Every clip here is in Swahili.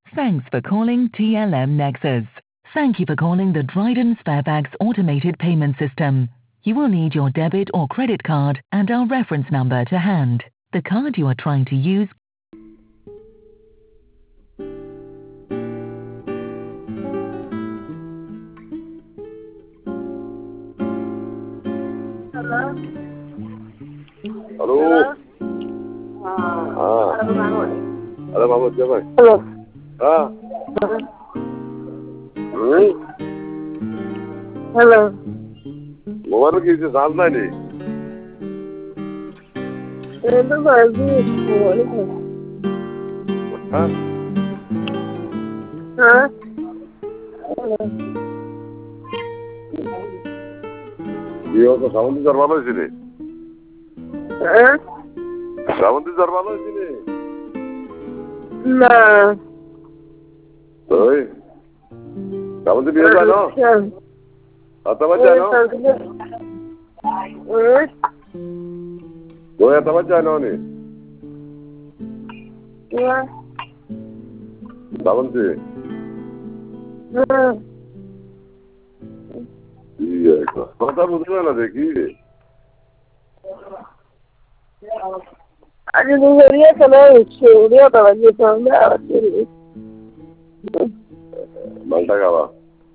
Thanks for calling TLM Nexus. Thank you for calling the Dryden Sparebags automated payment system. You will need your debit or credit card and our reference number to hand. The card you are trying to use. Hello? Hello? Hello, Mahmoud, क्या भाई? Hello? हाँ? Hello? Mobile की चीज़ सामना नहीं। ये तो बाजी है। हाँ? हाँ? ये तो साउंड करवा लो इसीलिए। हाँ? साउंड करवा लो इसीलिए। ना। तो ये साउंड भी होगा ना? आता बच्चा ना? वो आता बच्चा ना नहीं? क्या? साउंड से? हाँ? ये क्या? पता मुझे ना देखिए। आज दुनिया का नहीं छोड़िया तो ये तो ना आती। माल्टा का वाह।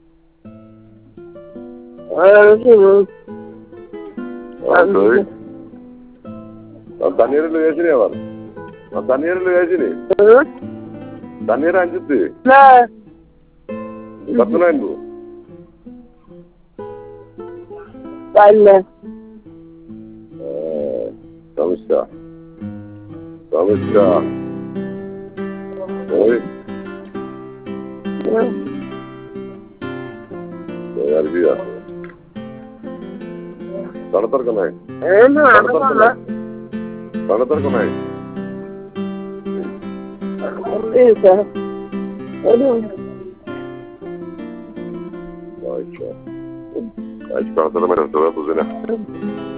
अब दानियर ले ऐसे नहीं आवार। अब दानियर ले ऐसे नहीं। दानियर अंजुते। ना। बत्तूना Indu. Baila. Kamusta? Kamusta? Oi? यार भी यार तड़तर कौन है? ना ना तड़तर कौन है? ऐसा अच्छा आज कहाँ से तो मैंने सुना तुझे ना